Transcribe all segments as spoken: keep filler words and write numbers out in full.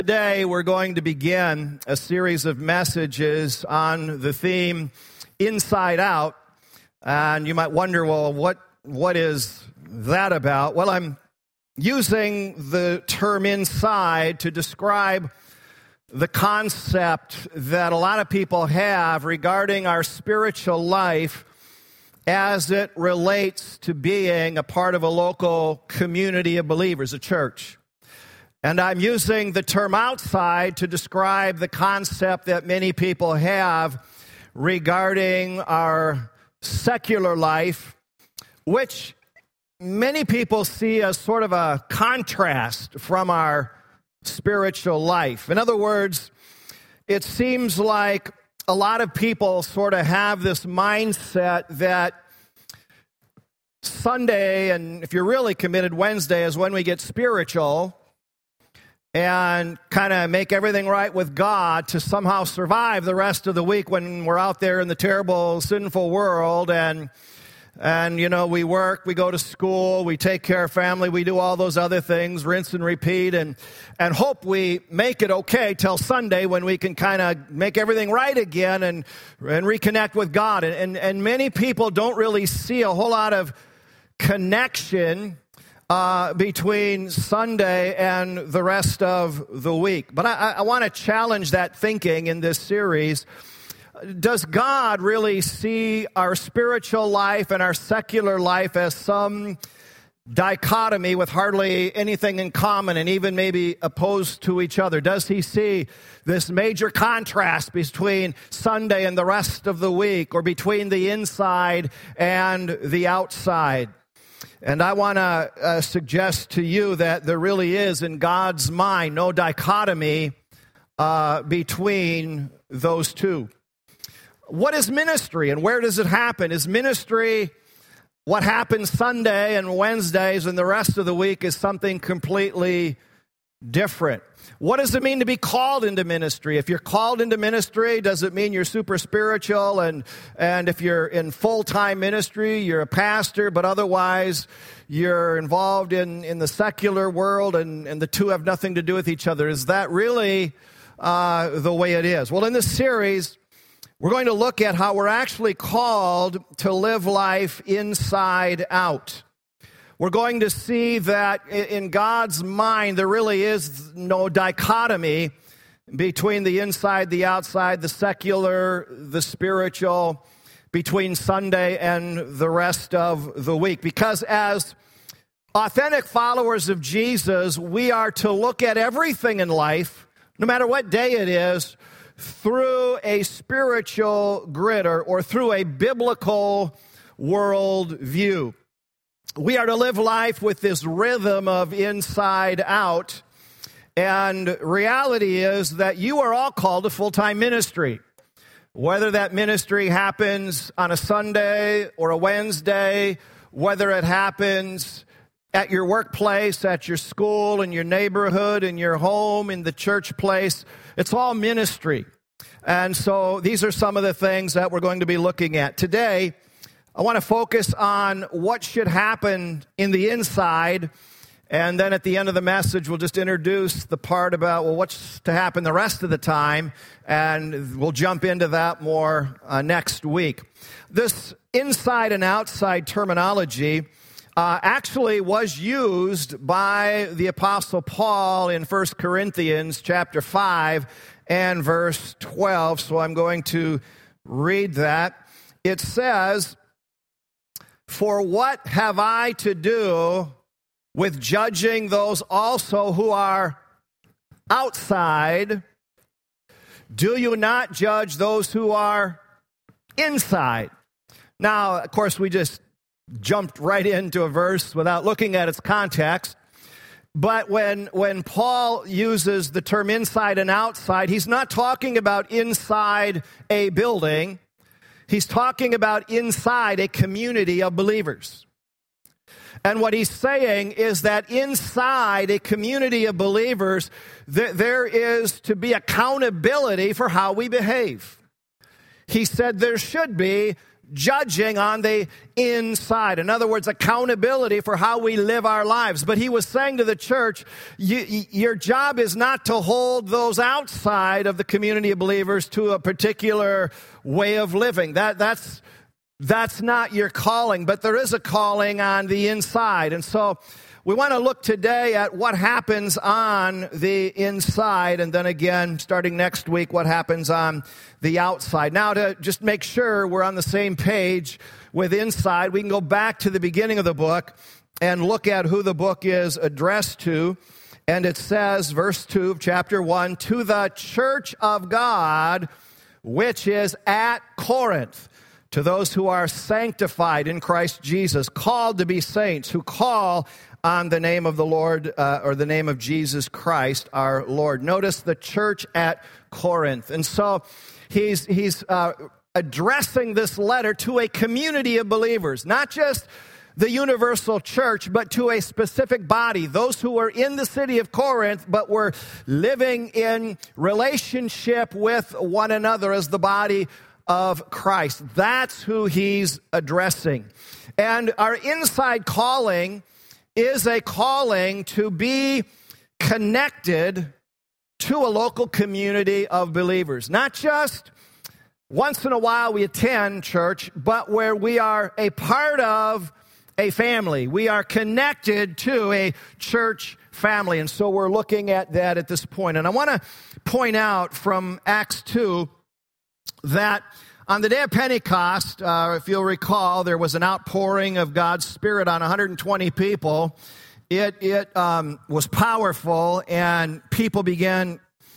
Today we're going to begin a series of messages on the theme Inside Out. And you might wonder, well, what what is that about? Well, I'm using the term inside to describe the concept that a lot of people have regarding our spiritual life as it relates to being a part of a local community of believers, a church. And I'm using the term outside to describe the concept that many people have regarding our secular life, which many people see as sort of a contrast from our spiritual life. In other words, it seems like a lot of people sort of have this mindset that Sunday, and if you're really committed, Wednesday is when we get spiritual and kind of make everything right with God to somehow survive the rest of the week when we're out there in the terrible, sinful world. And, and you know, we work, we go to school, we take care of family, we do all those other things, rinse and repeat, and, and hope we make it okay till Sunday when we can kind of make everything right again and, and reconnect with God. And, and, and many people don't really see a whole lot of connection Uh, between Sunday and the rest of the week. But I, I want to challenge that thinking in this series. Does God really see our spiritual life and our secular life as some dichotomy with hardly anything in common and even maybe opposed to each other? Does he see this major contrast between Sunday and the rest of the week, or between the inside and the outside? And I want to uh, suggest to you that there really is, in God's mind, no dichotomy uh, between those two. What is ministry, and where does it happen? Is ministry what happens Sunday and Wednesdays, and the rest of the week is something completely different? What does it mean to be called into ministry? If you're called into ministry, does it mean you're super spiritual? And, and if you're in full-time ministry, you're a pastor, but otherwise you're involved in, in the secular world, and, and the two have nothing to do with each other. Is that really uh, the way it is? Well, in this series, we're going to look at how we're actually called to live life inside out. We're going to see that in God's mind, there really is no dichotomy between the inside, the outside, the secular, the spiritual, between Sunday and the rest of the week. Because as authentic followers of Jesus, we are to look at everything in life, no matter what day it is, through a spiritual grid, or, or through a biblical world view. We are to live life with this rhythm of inside out, and reality is that you are all called to full-time ministry. Whether that ministry happens on a Sunday or a Wednesday, whether it happens at your workplace, at your school, in your neighborhood, in your home, in the church place, it's all ministry. And so these are some of the things that we're going to be looking at today. I want to focus on what should happen in the inside, and then at the end of the message, we'll just introduce the part about, well, what's to happen the rest of the time, and we'll jump into that more uh, next week. This inside and outside terminology uh, actually was used by the Apostle Paul in First Corinthians chapter five and verse twelve, so I'm going to read that. It says, "For what have I to do with judging those also who are outside? Do you not judge those who are inside?" Now, of course, we just jumped right into a verse without looking at its context. But when, when Paul uses the term inside and outside, he's not talking about inside a building. He's talking about inside a community of believers. And what he's saying is that inside a community of believers, th- there is to be accountability for how we behave. He said there should be judging on the inside. In other words, accountability for how we live our lives. But he was saying to the church, you, your job is not to hold those outside of the community of believers to a particular way of living. That, that's, that's not your calling, but there is a calling on the inside. And so we want to look today at what happens on the inside, and then again, starting next week, what happens on the outside. Now, to just make sure we're on the same page with inside, we can go back to the beginning of the book and look at who the book is addressed to. And it says, verse two of chapter one, to the church of God, which is at Corinth, to those who are sanctified in Christ Jesus, called to be saints, who call on the name of the Lord, uh, or the name of Jesus Christ, our Lord. Notice the church at Corinth. And so he's, he's uh, addressing this letter to a community of believers, not just the universal church, but to a specific body, those who were in the city of Corinth, but were living in relationship with one another as the body of Christ. That's who he's addressing. And our inside calling is a calling to be connected to a local community of believers. Not just once in a while we attend church, but where we are a part of a family. We are connected to a church family. And so we're looking at that at this point. And I want to point out from Acts two that on the day of Pentecost, uh, if you'll recall, there was an outpouring of God's Spirit on one hundred twenty people. It it um, was powerful, and people began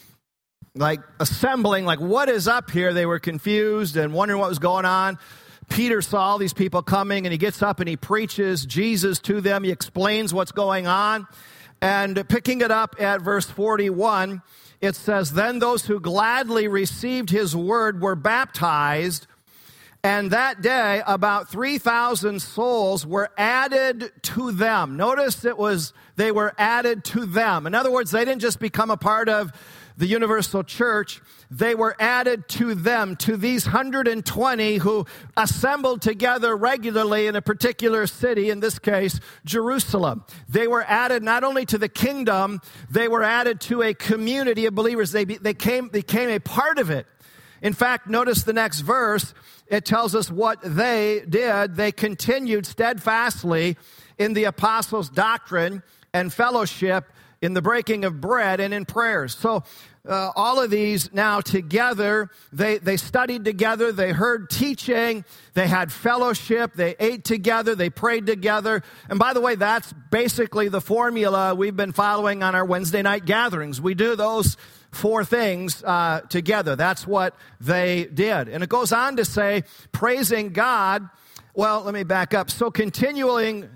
like assembling, like, what is up here? They were confused and wondering what was going on. Peter saw all these people coming, and he gets up and he preaches Jesus to them. He explains what's going on. And picking it up at verse forty-one, it says, then those who gladly received his word were baptized, and that day about three thousand souls were added to them. Notice it was, they were added to them. In other words, they didn't just become a part of the universal church, they were added to them, to these one hundred twenty who assembled together regularly in a particular city, in this case, Jerusalem. They were added not only to the kingdom, they were added to a community of believers. They, be, they came, became a part of it. In fact, notice the next verse. It tells us what they did. They continued steadfastly in the apostles' doctrine and fellowship, in the breaking of bread and in prayers. So uh, all of these now together, they, they studied together, they heard teaching, they had fellowship, they ate together, they prayed together. And by the way, that's basically the formula we've been following on our Wednesday night gatherings. We do those four things uh, together. That's what they did. And it goes on to say, praising God. Well, let me back up. So continuing,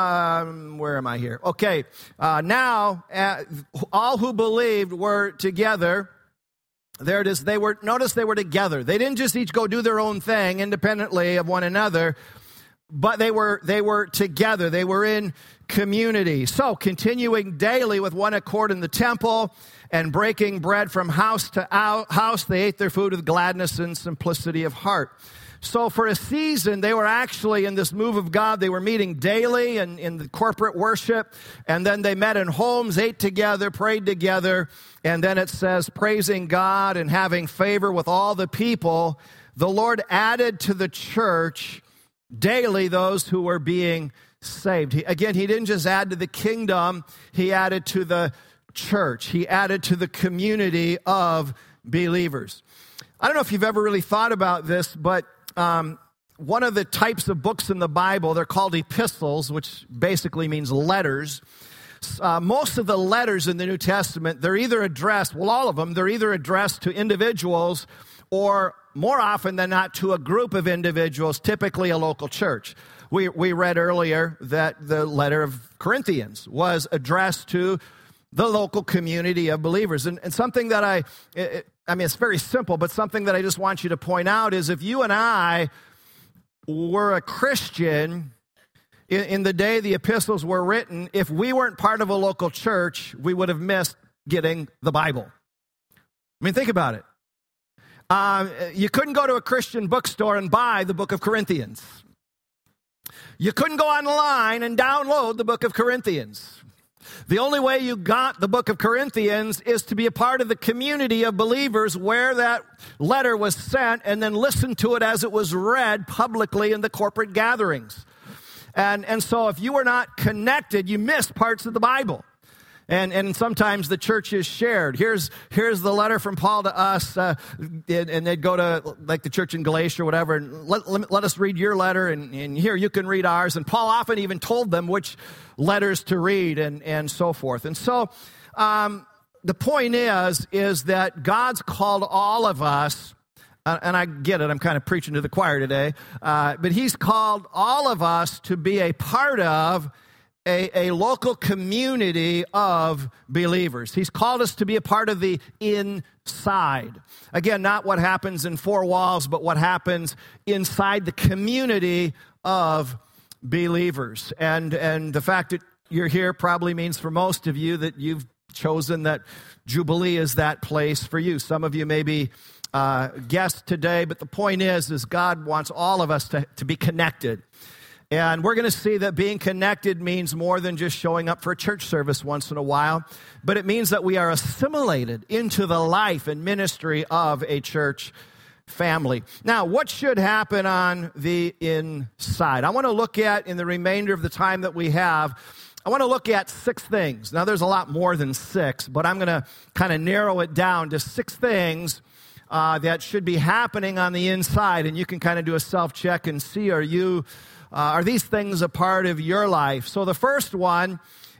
um, where am I here? Okay, uh, now uh, all who believed were together. There it is. They were, notice they were together. They didn't just each go do their own thing independently of one another, but they were they were together. They were in community. So continuing daily with one accord in the temple and breaking bread from house to house, they ate their food with gladness and simplicity of heart. So for a season, they were actually in this move of God. They were meeting daily and in the corporate worship, and then they met in homes, ate together, prayed together, and then it says, praising God and having favor with all the people, the Lord added to the church daily those who were being saved. He, again, he didn't just add to the kingdom, he added to the church. He added to the community of believers. I don't know if you've ever really thought about this, but Um, one of the types of books in the Bible, they're called epistles, which basically means letters. Uh, most of the letters in the New Testament, they're either addressed, well, all of them, they're either addressed to individuals or more often than not to a group of individuals, typically a local church. We, we read earlier that the letter of Corinthians was addressed to the local community of believers. And, and something that I... It, I mean, it's very simple, but something that I just want you to point out is if you and I were a Christian in, in the day the epistles were written, if we weren't part of a local church, we would have missed getting the Bible. I mean, think about it. Uh, you couldn't go to a Christian bookstore and buy the book of Corinthians. You couldn't go online and download the book of Corinthians. The only way you got the book of Corinthians is to be a part of the community of believers where that letter was sent and then listen to it as it was read publicly in the corporate gatherings. And, and so if you were not connected, you missed parts of the Bible. And, and sometimes the church is shared. Here's, here's the letter from Paul to us, uh, and, and they'd go to like the church in Galatia or whatever, and let, let, let us read your letter, and, and here you can read ours. And Paul often even told them which letters to read and, and so forth. And so um, the point is, is that God's called all of us, uh, and I get it, I'm kind of preaching to the choir today, uh, but he's called all of us to be a part of A, a local community of believers. He's called us to be a part of the inside. Again, not what happens in four walls, but what happens inside the community of believers. And, and the fact that you're here probably means for most of you that you've chosen that Jubilee is that place for you. Some of you may be uh, guests today, but the point is, is God wants all of us to, to be connected. And we're going to see that being connected means more than just showing up for a church service once in a while, but it means that we are assimilated into the life and ministry of a church family. Now, what should happen on the inside? I want to look at, in the remainder of the time that we have, I want to look at six things. Now, there's a lot more than six, but I'm going to kind of narrow it down to six things uh, that should be happening on the inside, and you can kind of do a self-check and see, are you... Uh, are these things a part of your life? So the first one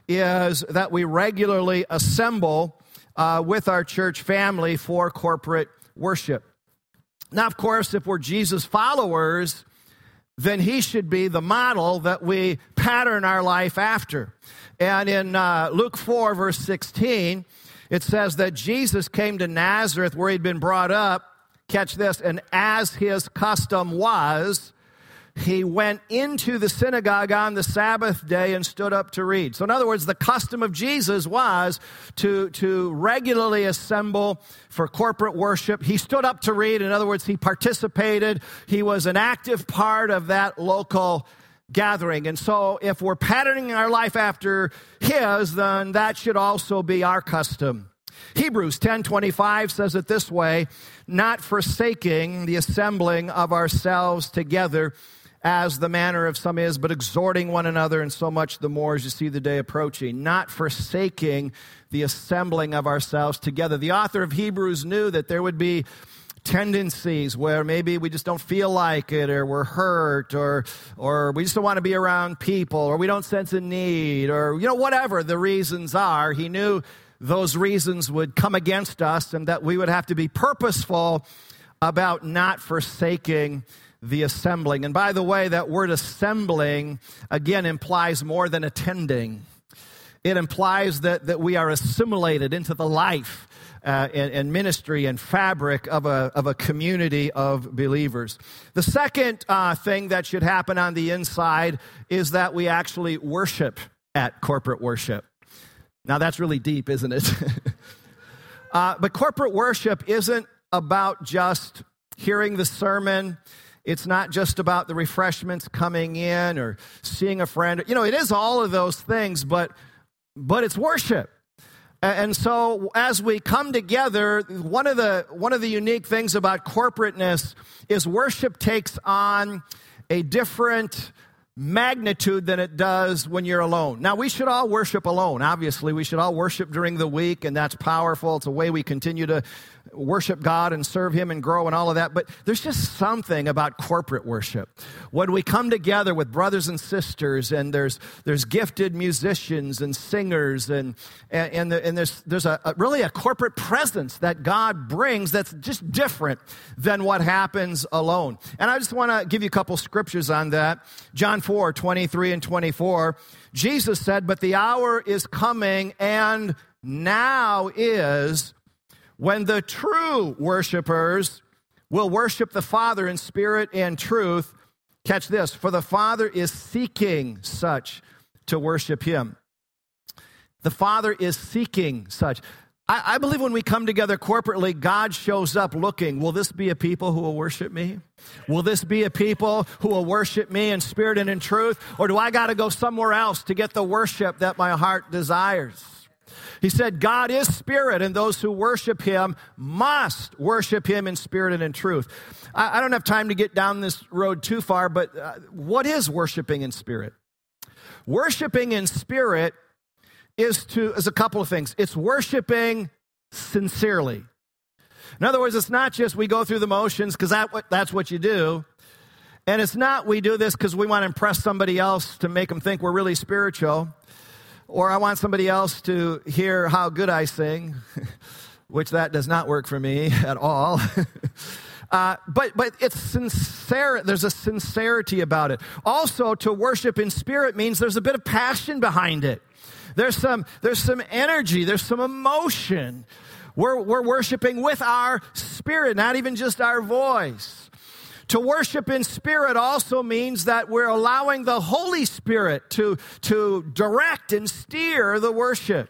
is that we regularly assemble uh, with our church family for corporate worship. Now, of course, if we're Jesus followers, then he should be the model that we pattern our life after. And in uh, Luke four, verse sixteen, it says that Jesus came to Nazareth where he'd been brought up. Catch this, and as his custom was, he went into the synagogue on the Sabbath day and stood up to read. So in other words, the custom of Jesus was to, to regularly assemble for corporate worship. He stood up to read. In other words, he participated. He was an active part of that local gathering. And so if we're patterning our life after his, then that should also be our custom. Hebrews ten twenty-five says it this way, not forsaking the assembling of ourselves together as the manner of some is, but exhorting one another, and so much the more as you see the day approaching. Not forsaking the assembling of ourselves together. The author of Hebrews knew that there would be tendencies where maybe we just don't feel like it, or we're hurt, or or we just don't want to be around people, or we don't sense a need, or, you know, whatever the reasons are. He knew those reasons would come against us and that we would have to be purposeful about not forsaking the assembling. And by the way, that word assembling, again, implies more than attending. It implies that, that we are assimilated into the life uh, and, and ministry and fabric of a, of a community of believers. The second uh, thing that should happen on the inside is that we actually worship at corporate worship. Now, that's really deep, isn't it? uh, but corporate worship isn't about just hearing the sermon. It's not just about the refreshments coming in or seeing a friend. You know, it is all of those things, but but it's worship. And so as we come together, one of the one of the unique things about corporateness is worship takes on a different magnitude than it does when you're alone. Now, we should all worship alone. Obviously, we should all worship during the week, and that's powerful. It's a way we continue to worship God and serve him and grow and all of that. But there's just something about corporate worship. When we come together with brothers and sisters, and there's there's gifted musicians and singers, and and, and, the, and there's there's a, a really a corporate presence that God brings that's just different than what happens alone. And I just want to give you a couple scriptures on that. John four, twenty-three and twenty-four, Jesus said, "But the hour is coming, and now is, when the true worshipers will worship the Father in spirit and truth." Catch this, "For the Father is seeking such to worship him." The Father is seeking such. I, I believe when we come together corporately, God shows up looking, will this be a people who will worship me? Will this be a people who will worship me in spirit and in truth? Or do I got to go somewhere else to get the worship that my heart desires? He said, God is spirit, and those who worship him must worship him in spirit and in truth. I, I don't have time to get down this road too far, but uh, what is worshiping in spirit? Worshiping in spirit is to is a couple of things. It's worshiping sincerely. In other words, it's not just we go through the motions because that, that's what you do. And it's not we do this because we want to impress somebody else to make them think we're really spiritual. Or I want somebody else to hear how good I sing, which that does not work for me at all. uh, but but it's sincere. There's a sincerity about it. Also, to worship in spirit means there's a bit of passion behind it. There's some there's some energy. There's some emotion. We're we're worshiping with our spirit, not even just our voice. To worship in spirit also means that we're allowing the Holy Spirit to, to direct and steer the worship.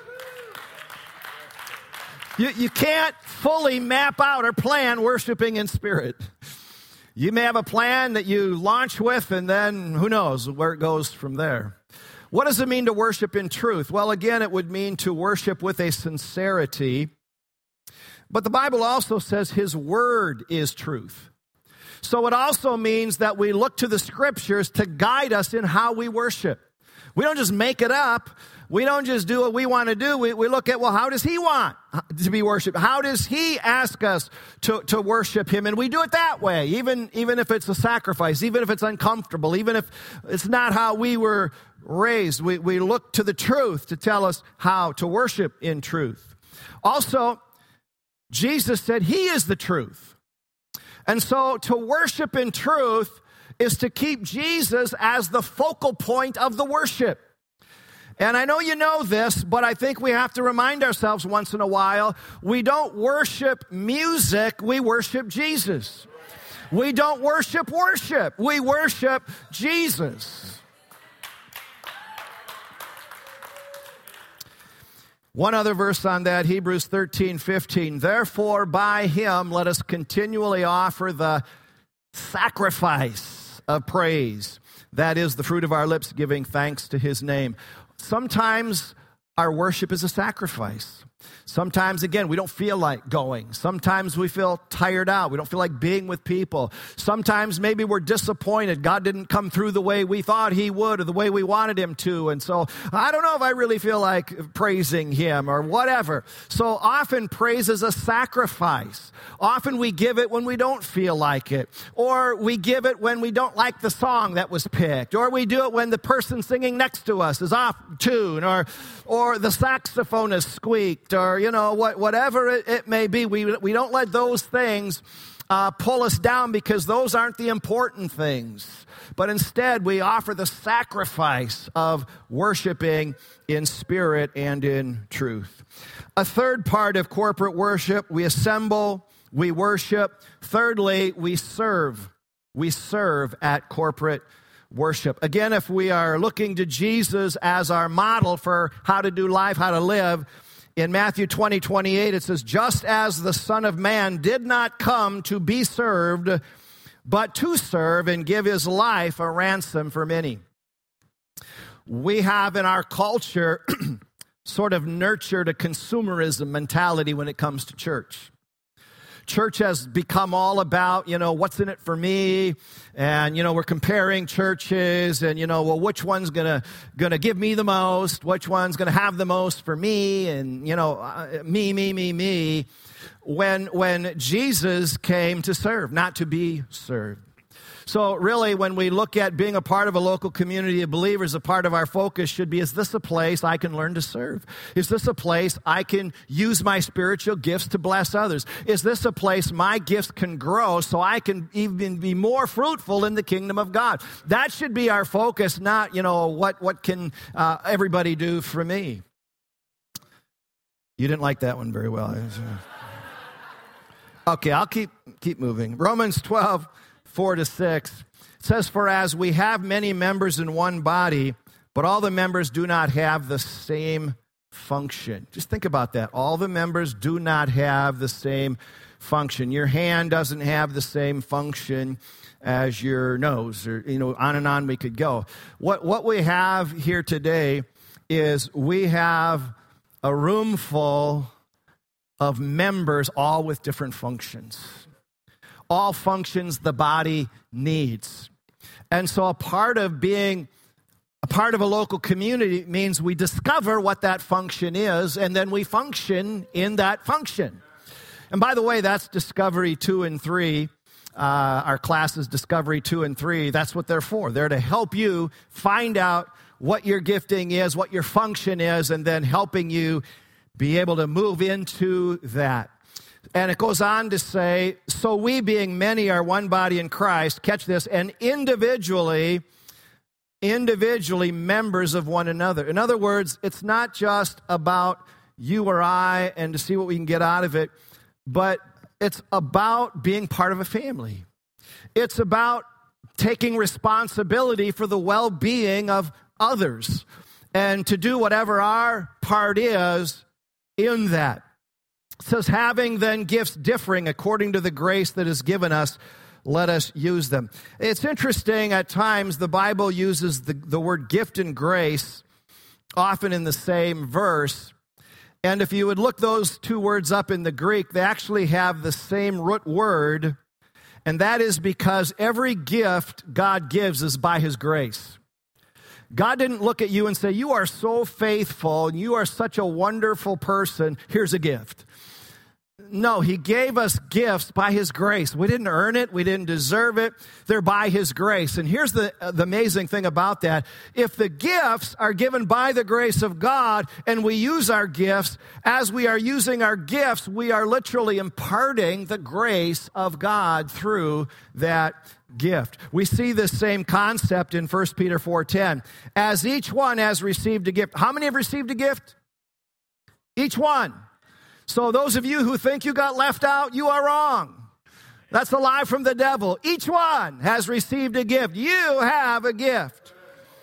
You, you can't fully map out or plan worshiping in spirit. You may have a plan that you launch with, and then who knows where it goes from there. What does it mean to worship in truth? Well, again, it would mean to worship with a sincerity. But the Bible also says his word is truth. So it also means that we look to the scriptures to guide us in how we worship. We don't just make it up. We don't just do what we want to do. We, we look at, well, how does he want to be worshiped? How does he ask us to, to worship him? And we do it that way, even, even if it's a sacrifice, even if it's uncomfortable, even if it's not how we were raised. We, we look to the truth to tell us how to worship in truth. Also, Jesus said he is the truth. And so to worship in truth is to keep Jesus as the focal point of the worship. And I know you know this, but I think we have to remind ourselves once in a while, we don't worship music, we worship Jesus. We don't worship worship, we worship Jesus. One other verse on that, Hebrews thirteen fifteen. Therefore, by him, let us continually offer the sacrifice of praise. That is the fruit of our lips, giving thanks to his name. Sometimes our worship is a sacrifice. Sometimes, again, we don't feel like going. Sometimes we feel tired out. We don't feel like being with people. Sometimes maybe we're disappointed. God didn't come through the way we thought he would or the way we wanted him to. And so I don't know if I really feel like praising him or whatever. So often praise is a sacrifice. Often we give it when we don't feel like it. Or we give it when we don't like the song that was picked. Or we do it when the person singing next to us is off tune. Or, or the saxophone is squeaked. Or, you know, what, whatever it, it may be, we, we don't let those things uh, pull us down because those aren't the important things. But instead, we offer the sacrifice of worshiping in spirit and in truth. A third part of corporate worship, we assemble, we worship. Thirdly, we serve. We serve at corporate worship. Again, if we are looking to Jesus as our model for how to do life, how to live, in Matthew twenty, twenty-eight, it says, just as the Son of Man did not come to be served, but to serve and give his life a ransom for many. We have in our culture sort of nurtured a consumerism mentality when it comes to church. Church has become all about, you know, what's in it for me? And, you know, we're comparing churches and, you know, well, which one's going to going to give me the most? Which one's going to have the most for me? And, you know, uh, me, me, me, me. When, when Jesus came to serve, not to be served. So really, when we look at being a part of a local community of believers, a part of our focus should be, is this a place I can learn to serve? Is this a place I can use my spiritual gifts to bless others? Is this a place my gifts can grow so I can even be more fruitful in the kingdom of God? That should be our focus, not, you know, what, what can uh, everybody do for me? You didn't like that one very well. Okay, I'll keep keep moving. Romans twelve, four to six. It says, for as we have many members in one body, but all the members do not have the same function. Just think about that. All the members do not have the same function. Your hand doesn't have the same function as your nose, or, you know, on and on we could go. What, what we have here today is we have a room full of members, all with different functions. All functions the body needs. And so a part of being a part of a local community means we discover what that function is, and then we function in that function. And by the way, that's Discovery two and three. Uh, our classes, Discovery two and three, that's what they're for. They're to help you find out what your gifting is, what your function is, and then helping you be able to move into that. And it goes on to say, so we being many are one body in Christ, catch this, and individually, individually members of one another. In other words, it's not just about you or I and to see what we can get out of it, but it's about being part of a family. It's about taking responsibility for the well-being of others and to do whatever our part is in that. It says, having then gifts differing according to the grace that is given us, let us use them. It's interesting, at times the Bible uses the, the word gift and grace often in the same verse. And if you would look those two words up in the Greek, they actually have the same root word, and that is because every gift God gives is by His grace. God didn't look at you and say, you are so faithful, and you are such a wonderful person, here's a gift. No, He gave us gifts by His grace. We didn't earn it. We didn't deserve it. They're by His grace. And here's the, uh, the amazing thing about that. If the gifts are given by the grace of God and we use our gifts, as we are using our gifts, we are literally imparting the grace of God through that gift. We see this same concept in First Peter four ten. As each one has received a gift. How many have received a gift? Each one. So those of you who think you got left out, you are wrong. That's a lie from the devil. Each one has received a gift. You have a gift.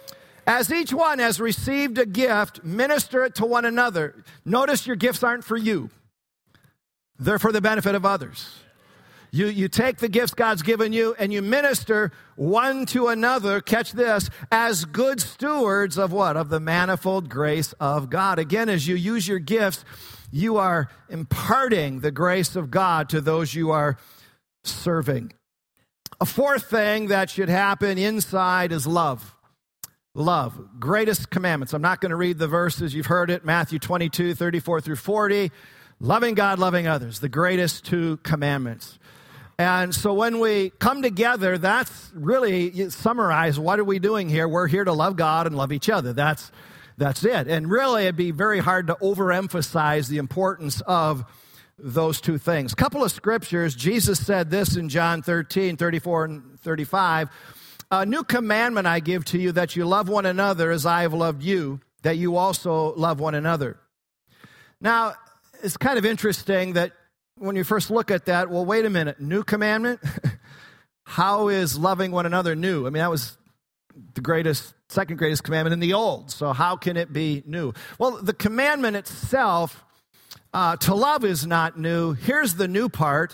As each one has received a gift, minister it to one another. Notice your gifts aren't for you. They're for the benefit of others. You, you take the gifts God's given you and you minister one to another, catch this, as good stewards of what? Of the manifold grace of God. Again, as you use your gifts, you are imparting the grace of God to those you are serving. A fourth thing that should happen inside is love. Love. Greatest commandments. I'm not going to read the verses. You've heard it. Matthew twenty-two, thirty-four through forty. Loving God, loving others. The greatest two commandments. And so when we come together, that's really, summarize, what are we doing here? We're here to love God and love each other. That's That's it. And really, it'd be very hard to overemphasize the importance of those two things. A couple of scriptures. Jesus said this in John thirteen, thirty-four and thirty-five. A new commandment I give to you, that you love one another as I have loved you, that you also love one another. Now, it's kind of interesting that when you first look at that, well, wait a minute, new commandment? How is loving one another new? I mean, that was the greatest, second greatest commandment in the old. So how can it be new? Well, the commandment itself, uh, to love is not new. Here's the new part.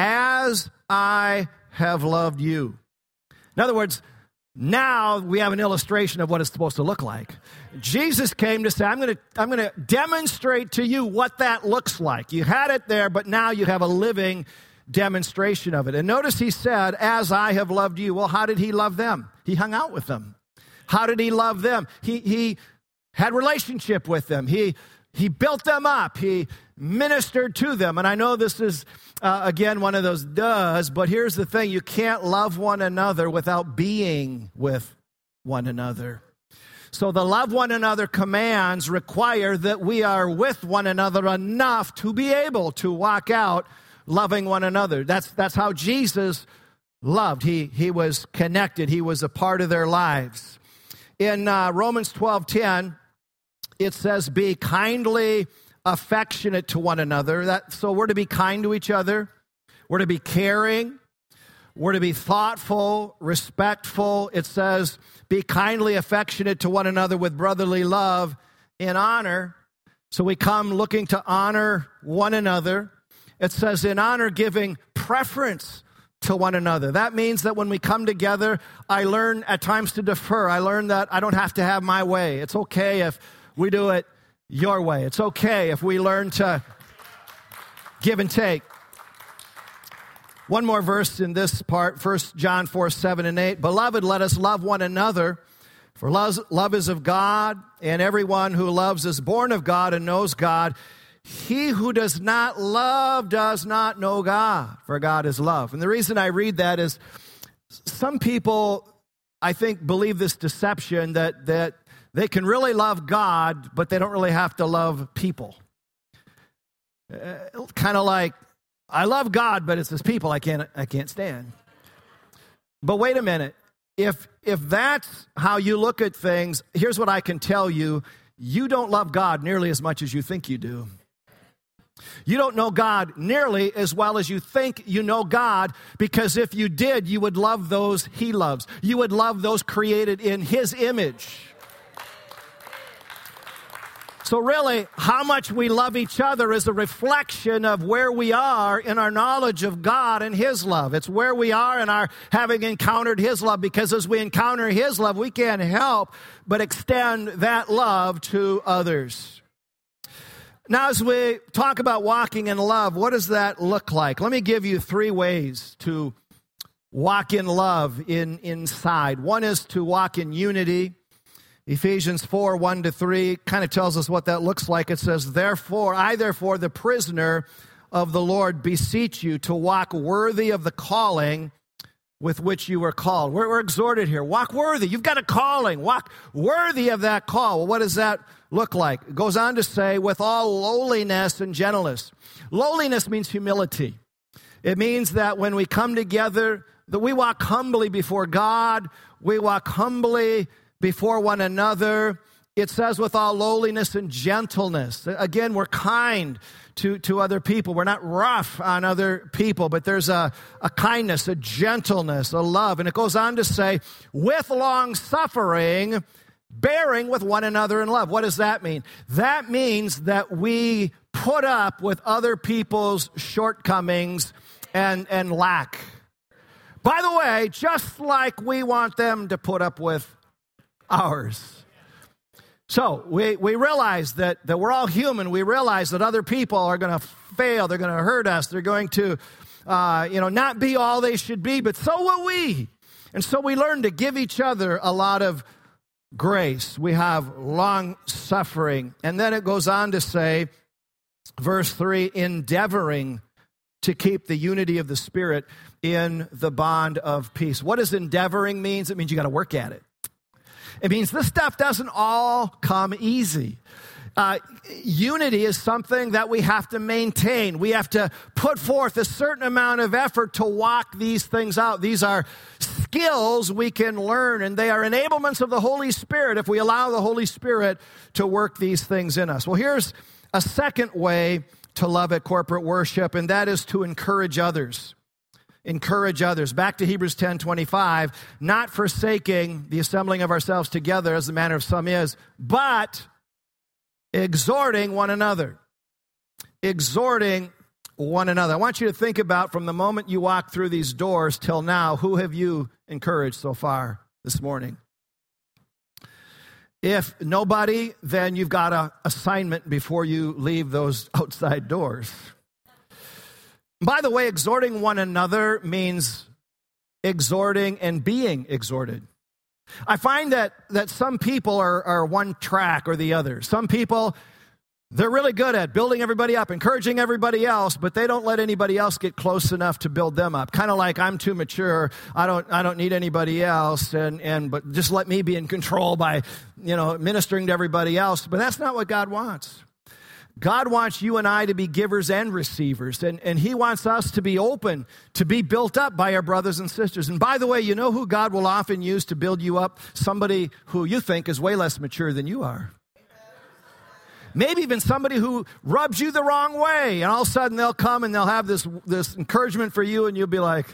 As I have loved you. In other words, now we have an illustration of what it's supposed to look like. Jesus came to say, I'm going to I'm going to demonstrate to you what that looks like. You had it there, but now you have a living demonstration of it. And notice he said, as I have loved you. Well, how did he love them? He hung out with them. How did he love them? He he had relationship with them. He he built them up. He ministered to them. And I know this is, uh, again, one of those does, but here's the thing. You can't love one another without being with one another. So the love one another commands require that we are with one another enough to be able to walk out loving one another. That's that's how Jesus loved. He, he was connected. He was a part of their lives. In uh, Romans twelve ten, it says, be kindly affectionate to one another. That, so we're to be kind to each other. We're to be caring. We're to be thoughtful, respectful. It says, be kindly affectionate to one another with brotherly love in honor. So we come looking to honor one another. It says in honor, giving preference to one another. That means that when we come together, I learn at times to defer. I learn that I don't have to have my way. It's okay if we do it your way. It's okay if we learn to give and take. One more verse in this part, First John four, seven and eight. Beloved, let us love one another, for love is of God, and everyone who loves is born of God and knows God. He who does not love does not know God, for God is love. And the reason I read that is some people, I think, believe this deception that, that they can really love God, but they don't really have to love people. Uh, kind of like, I love God, but it's his people I can't I can't stand. But wait a minute. If if that's how you look at things, here's what I can tell you. You don't love God nearly as much as you think you do. You don't know God nearly as well as you think you know God, because if you did, you would love those he loves. You would love those created in his image. So really, how much we love each other is a reflection of where we are in our knowledge of God and his love. It's where we are in our having encountered his love, because as we encounter his love, we can't help but extend that love to others. Now, as we talk about walking in love, what does that look like? Let me give you three ways to walk in love in inside. One is to walk in unity. Ephesians four, one to three kind of tells us what that looks like. It says, Therefore, I therefore, the prisoner of the Lord, beseech you to walk worthy of the calling with which you were called. We're, we're exhorted here. Walk worthy. You've got a calling. Walk worthy of that call. Well, what does that look like? It goes on to say, with all lowliness and gentleness. Lowliness means humility. It means that when we come together, that we walk humbly before God. We walk humbly before one another. It says with all lowliness and gentleness. Again, we're kind to, to other people. We're not rough on other people, but there's a, a kindness, a gentleness, a love. And it goes on to say, with long suffering, bearing with one another in love. What does that mean? That means that we put up with other people's shortcomings and, and lack. By the way, just like we want them to put up with ours. So we, we realize that, that we're all human. We realize that other people are going to fail. They're going to hurt us. They're going to, uh, you know, not be all they should be, but so will we. And so we learn to give each other a lot of grace. We have long suffering. And then it goes on to say, verse three, endeavoring to keep the unity of the Spirit in the bond of peace. What does endeavoring mean? It means you got to work at it. It means this stuff doesn't all come easy. Uh, unity is something that we have to maintain. We have to put forth a certain amount of effort to walk these things out. These are skills we can learn, and they are enablements of the Holy Spirit if we allow the Holy Spirit to work these things in us. Well, here's a second way to love at corporate worship, and that is to encourage others. Encourage others. Back to Hebrews ten twenty-five, not forsaking the assembling of ourselves together as the manner of some is, but exhorting one another. Exhorting one another. I want you to think about from the moment you walk through these doors till now, who have you encouraged so far this morning? If nobody, then you've got an assignment before you leave those outside doors. By the way, exhorting one another means exhorting and being exhorted. I find that, that some people are, are one track or the other. Some people, they're really good at building everybody up, encouraging everybody else, but they don't let anybody else get close enough to build them up. Kind of like, I'm too mature. I don't I don't need anybody else, and, and but just let me be in control by, you know, ministering to everybody else. But that's not what God wants. God wants you and I to be givers and receivers, and, and he wants us to be open, to be built up by our brothers and sisters. And by the way, you know who God will often use to build you up? Somebody who you think is way less mature than you are. Maybe even somebody who rubs you the wrong way, and all of a sudden they'll come and they'll have this, this encouragement for you, and you'll be like...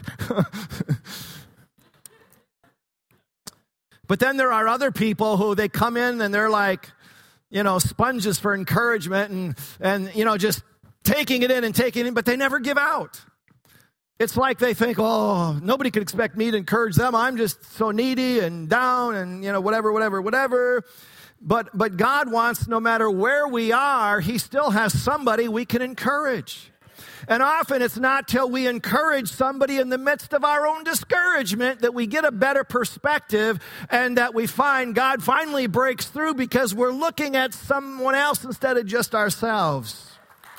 But then there are other people who they come in and they're like... you know, sponges for encouragement and, and, you know, just taking it in and taking it in, but they never give out. It's like they think, oh, nobody could expect me to encourage them. I'm just so needy and down and, you know, whatever, whatever, whatever. But, but God wants, no matter where we are, he still has somebody we can encourage. And often it's not till we encourage somebody in the midst of our own discouragement that we get a better perspective and that we find God finally breaks through because we're looking at someone else instead of just ourselves.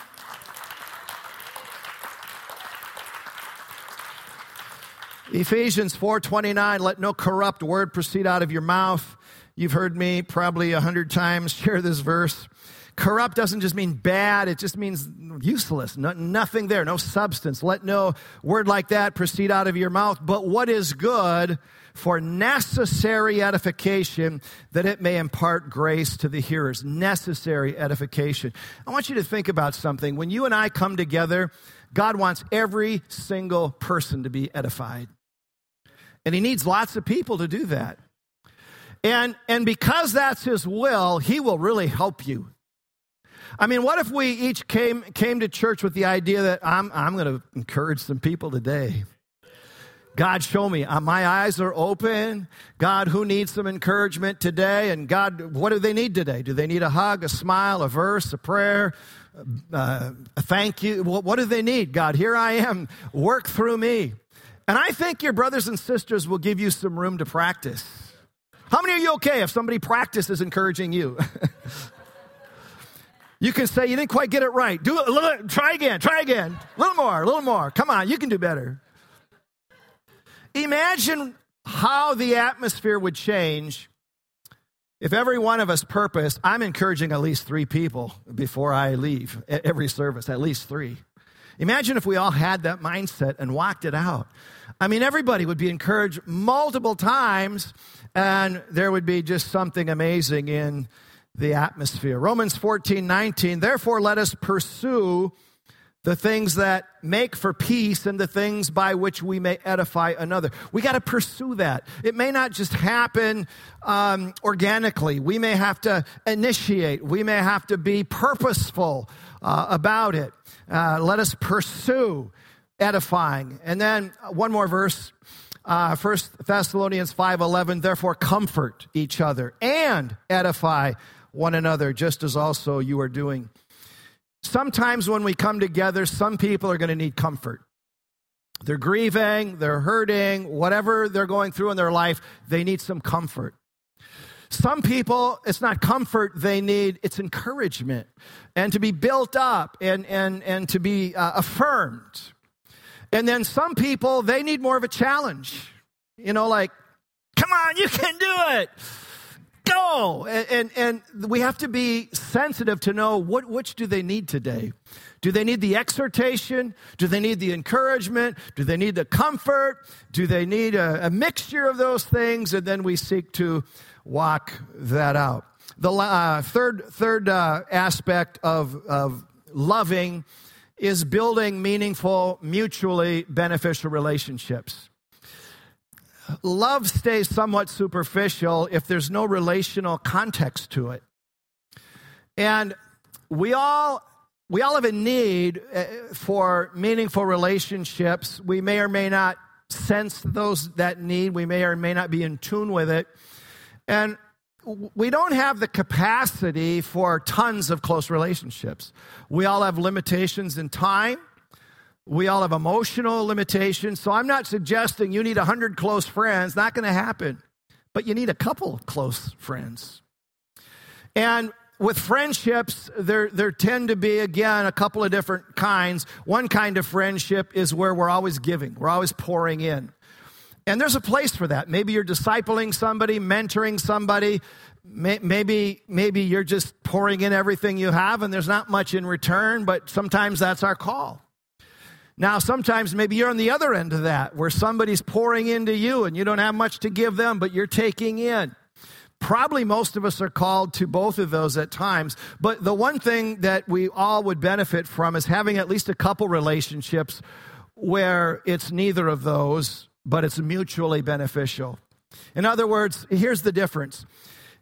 Ephesians four twenty-nine, let no corrupt word proceed out of your mouth. You've heard me probably a hundred times share this verse. Corrupt doesn't just mean bad. It just means useless. No, nothing there, no substance. Let no word like that proceed out of your mouth. But what is good for necessary edification, that it may impart grace to the hearers. Necessary edification. I want you to think about something. When you and I come together, God wants every single person to be edified. And he needs lots of people to do that. And, and because that's his will, he will really help you. I mean, what if we each came came to church with the idea that I'm I'm going to encourage some people today? God, show me. Uh, my eyes are open. God, who needs some encouragement today? And God, what do they need today? Do they need a hug, a smile, a verse, a prayer, uh, a thank you? What, what do they need? God, here I am. Work through me. And I think your brothers and sisters will give you some room to practice. How many are you okay if somebody practices encouraging you? You can say, you didn't quite get it right. Do it a little, try again, try again. A little more, a little more. Come on, you can do better. Imagine how the atmosphere would change if every one of us purposed, I'm encouraging at least three people before I leave every service, at least three. Imagine if we all had that mindset and walked it out. I mean, everybody would be encouraged multiple times, and there would be just something amazing in the atmosphere. Romans fourteen nineteen, therefore let us pursue the things that make for peace and the things by which we may edify another. We got to pursue that. It may not just happen um, organically. We may have to initiate. We may have to be purposeful uh, about it. Uh, let us pursue edifying. And then one more verse, uh, First Thessalonians five eleven, therefore comfort each other and edify one another, just as also you are doing. Sometimes when we come together, some people are going to need comfort. They're grieving, they're hurting, whatever they're going through in their life, they need some comfort. Some people, it's not comfort they need, it's encouragement and to be built up and, and, and to be uh, affirmed. And then some people, they need more of a challenge. You know, like, come on, you can do it. Go. And, and, and we have to be sensitive to know what which do they need today. Do they need the exhortation? Do they need the encouragement? Do they need the comfort? Do they need a, a mixture of those things? And then we seek to walk that out. The uh, third third uh, aspect of, of loving is building meaningful, mutually beneficial relationships. Love stays somewhat superficial if there's no relational context to it. And we all we all have a need for meaningful relationships. We may or may not sense those that need. We may or may not be in tune with it. And we don't have the capacity for tons of close relationships. We all have limitations in time. We all have emotional limitations. So I'm not suggesting you need one hundred close friends. Not going to happen. But you need a couple close friends. And with friendships, there, there tend to be, again, a couple of different kinds. One kind of friendship is where we're always giving. We're always pouring in. And there's a place for that. Maybe you're discipling somebody, mentoring somebody. Maybe, maybe you're just pouring in everything you have and there's not much in return, but sometimes that's our call. Now, sometimes maybe you're on the other end of that, where somebody's pouring into you and you don't have much to give them, but you're taking in. Probably most of us are called to both of those at times. But the one thing that we all would benefit from is having at least a couple relationships where it's neither of those, but it's mutually beneficial. In other words, here's the difference.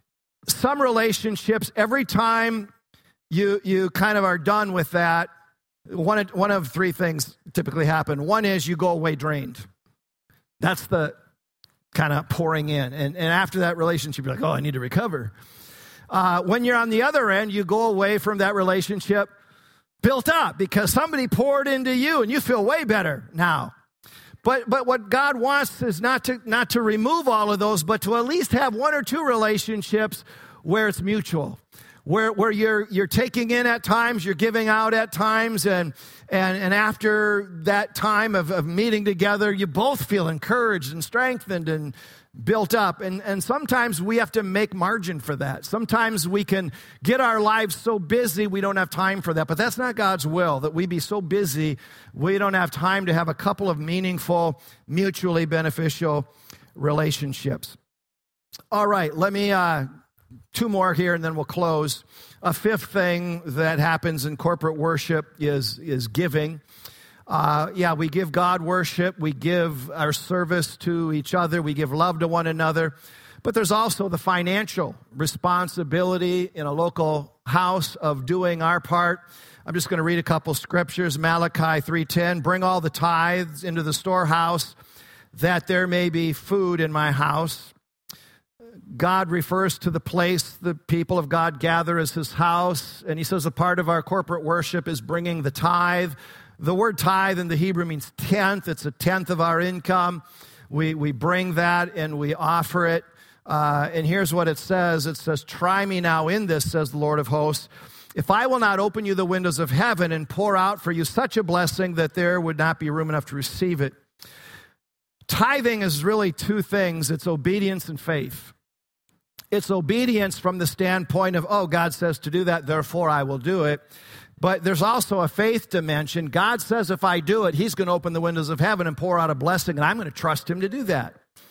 some relationships, every time you you kind of are done with that, one of, one of three things typically happen. One is you go away drained. That's the kind of pouring in. And, and after that relationship, you're like, oh, I need to recover. Uh, when you're on the other end, you go away from that relationship built up because somebody poured into you and you feel way better now. But but what God wants is not to not to remove all of those, but to at least have one or two relationships where it's mutual, where where you're you're taking in at times, you're giving out at times, and and and after that time of, of meeting together, you both feel encouraged and strengthened and built up. And, and sometimes we have to make margin for that. Sometimes we can get our lives so busy we don't have time for that. But that's not God's will, that we be so busy we don't have time to have a couple of meaningful, mutually beneficial relationships. All right, let me, uh, two more here and then we'll close. A fifth thing that happens in corporate worship is, is giving. Uh, yeah, we give God worship, we give our service to each other, we give love to one another, but there's also the financial responsibility in a local house of doing our part. I'm just going to read a couple scriptures. Malachi three ten, bring all the tithes into the storehouse, that there may be food in my house. God refers to the place the people of God gather as his house, and he says a part of our corporate worship is bringing the tithe. The word tithe in the Hebrew means tenth. It's a tenth of our income. We we bring that and we offer it. Uh, and here's what it says. It says, try me now in this, says the Lord of hosts, if I will not open you the windows of heaven and pour out for you such a blessing that there would not be room enough to receive it. Tithing is really two things. It's obedience and faith. It's obedience from the standpoint of, oh, God says to do that, therefore I will do it. But there's also a faith dimension. God says if I do it, he's going to open the windows of heaven and pour out a blessing, and I'm going to trust him to do that.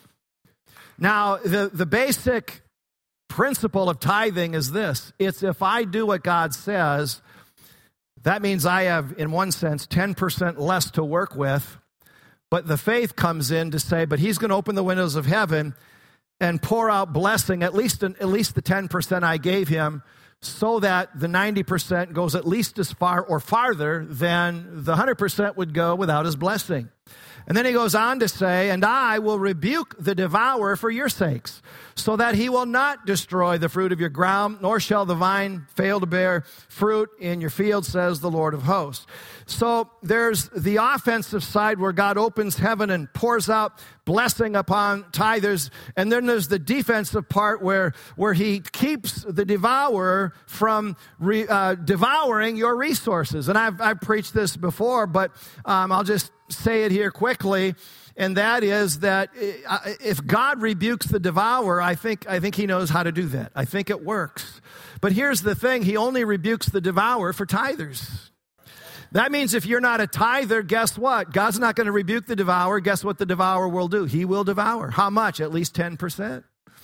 Now, the, the basic principle of tithing is this. It's if I do what God says, that means I have, in one sense, ten percent less to work with. But the faith comes in to say, but he's going to open the windows of heaven and pour out blessing, at least, at least the ten percent I gave him, so that the ninety percent goes at least as far or farther than the one hundred percent would go without his blessing. And then he goes on to say, and I will rebuke the devourer for your sakes, so that he will not destroy the fruit of your ground, nor shall the vine fail to bear fruit in your field, says the Lord of hosts. So there's the offensive side where God opens heaven and pours out blessing upon tithers. And then there's the defensive part where, where he keeps the devourer from re, uh, devouring your resources. And I've, I've preached this before, but um, I'll just say it here quickly. And that is that if God rebukes the devourer, I think I think he knows how to do that. I think it works. But here's the thing. He only rebukes the devourer for tithers. That means if you're not a tither, guess what? God's not going to rebuke the devourer. Guess what the devourer will do? He will devour. How much? At least ten percent.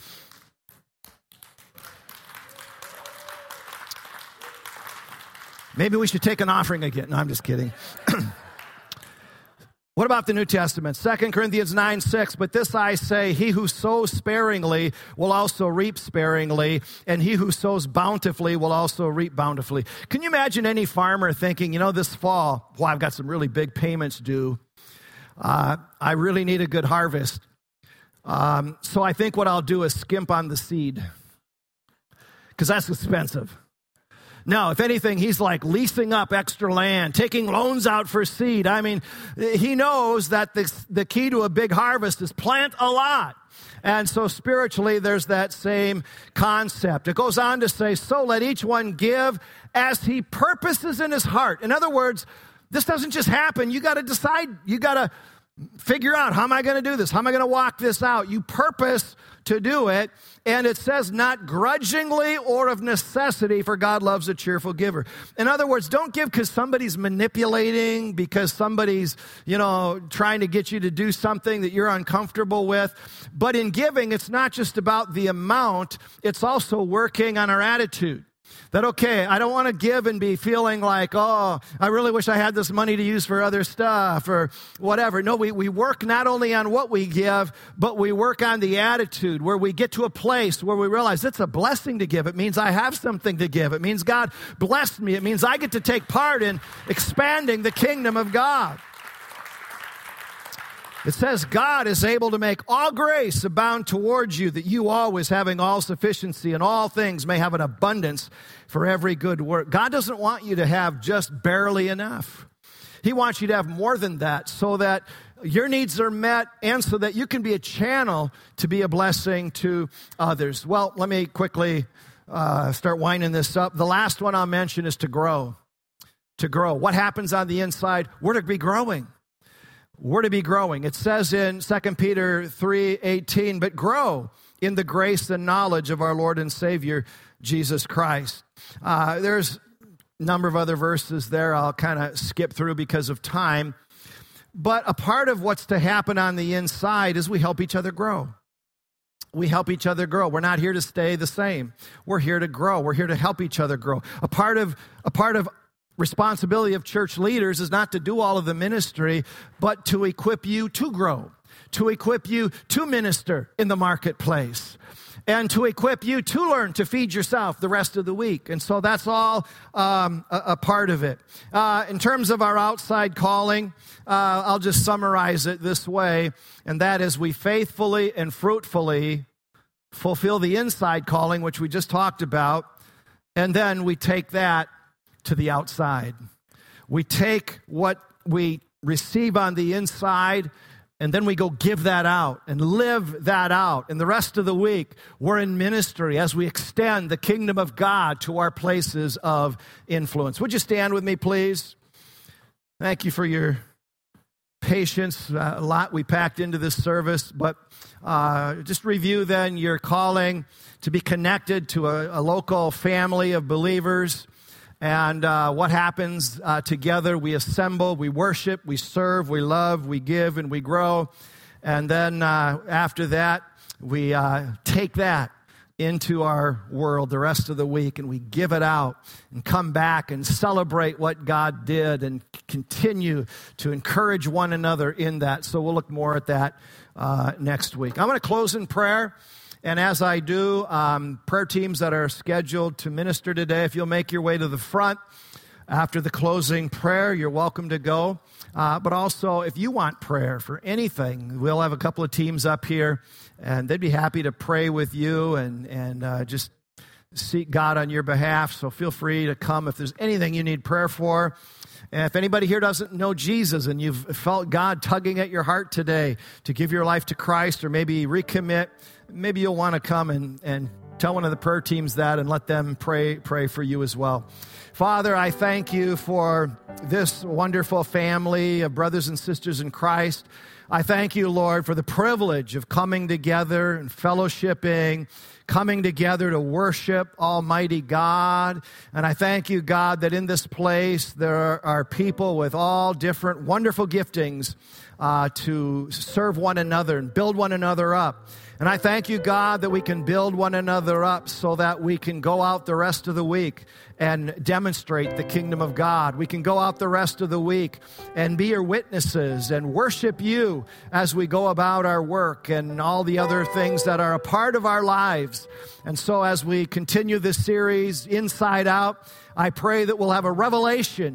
Maybe we should take an offering again. No, I'm just kidding. What about the New Testament? Second Corinthians nine six, but this I say, he who sows sparingly will also reap sparingly, and he who sows bountifully will also reap bountifully. Can you imagine any farmer thinking, you know, this fall, well, I've got some really big payments due. Uh, I really need a good harvest. Um, so I think what I'll do is skimp on the seed, because that's expensive. No, if anything, he's like leasing up extra land, taking loans out for seed. I mean, he knows that the, the key to a big harvest is plant a lot. And so spiritually, there's that same concept. It goes on to say, so let each one give as he purposes in his heart. In other words, this doesn't just happen. You got to decide. You got to figure out, how am I going to do this? How am I going to walk this out? You purpose to do it. And it says not grudgingly or of necessity, for God loves a cheerful giver. In other words, don't give because somebody's manipulating, because somebody's, you know, trying to get you to do something that you're uncomfortable with. But in giving, it's not just about the amount. It's also working on our attitude. That, okay, I don't want to give and be feeling like, oh, I really wish I had this money to use for other stuff or whatever. No, we, we work not only on what we give, but we work on the attitude where we get to a place where we realize it's a blessing to give. It means I have something to give. It means God blessed me. It means I get to take part in expanding the kingdom of God. It says God is able to make all grace abound towards you, that you always, having all sufficiency in all things, may have an abundance for every good work. God doesn't want you to have just barely enough. He wants you to have more than that so that your needs are met and so that you can be a channel to be a blessing to others. Well, let me quickly uh, start winding this up. The last one I'll mention is to grow. To grow. What happens on the inside? We're to be growing. We're to be growing. It says in Second Peter three eighteen, but grow in the grace and knowledge of our Lord and Savior, Jesus Christ. Uh, there's a number of other verses there I'll kind of skip through because of time. But a part of what's to happen on the inside is we help each other grow. We help each other grow. We're not here to stay the same. We're here to grow. We're here to help each other grow. A part of a part of responsibility of church leaders is not to do all of the ministry, but to equip you to grow, to equip you to minister in the marketplace, and to equip you to learn to feed yourself the rest of the week. And so that's all um, a, a part of it. Uh, in terms of our outside calling, uh, I'll just summarize it this way, and that is we faithfully and fruitfully fulfill the inside calling, which we just talked about, and then we take that to the outside. We take what we receive on the inside, and then we go give that out and live that out. And the rest of the week, we're in ministry as we extend the kingdom of God to our places of influence. Would you stand with me, please? Thank you for your patience. Uh, a lot we packed into this service, but uh, just review then your calling to be connected to a, a local family of believers. And uh, what happens uh, together, we assemble, we worship, we serve, we love, we give, and we grow. And then uh, after that, we uh, take that into our world the rest of the week, and we give it out and come back and celebrate what God did and continue to encourage one another in that. So we'll look more at that uh, next week. I'm going to close in prayer. And as I do, um, prayer teams that are scheduled to minister today, if you'll make your way to the front after the closing prayer, you're welcome to go. Uh, but also, if you want prayer for anything, we'll have a couple of teams up here, and they'd be happy to pray with you and, and uh, just seek God on your behalf. So feel free to come if there's anything you need prayer for. And if anybody here doesn't know Jesus and you've felt God tugging at your heart today to give your life to Christ or maybe recommit, maybe you'll want to come and, and tell one of the prayer teams that and let them pray pray for you as well. Father, I thank you for this wonderful family of brothers and sisters in Christ. I thank you, Lord, for the privilege of coming together and fellowshipping, coming together to worship Almighty God. And I thank you, God, that in this place there are people with all different wonderful giftings uh, to serve one another and build one another up. And I thank you, God, that we can build one another up so that we can go out the rest of the week and demonstrate the kingdom of God. We can go out the rest of the week and be your witnesses and worship you as we go about our work and all the other things that are a part of our lives. And so as we continue this series, Inside Out, I pray that we'll have a revelation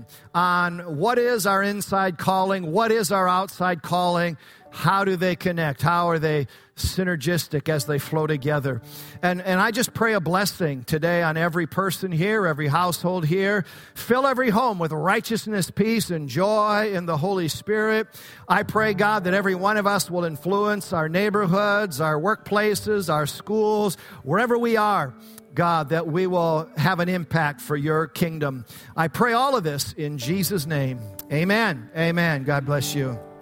on what is our inside calling, what is our outside calling, how do they connect, how are they synergistic as they flow together. And and I just pray a blessing today on every person here, every household here. Fill every home with righteousness, peace, and joy in the Holy Spirit. I pray, God, that every one of us will influence our neighborhoods, our workplaces, our schools, wherever we are, God, that we will have an impact for your kingdom. I pray all of this in Jesus' name. Amen. Amen. God bless you.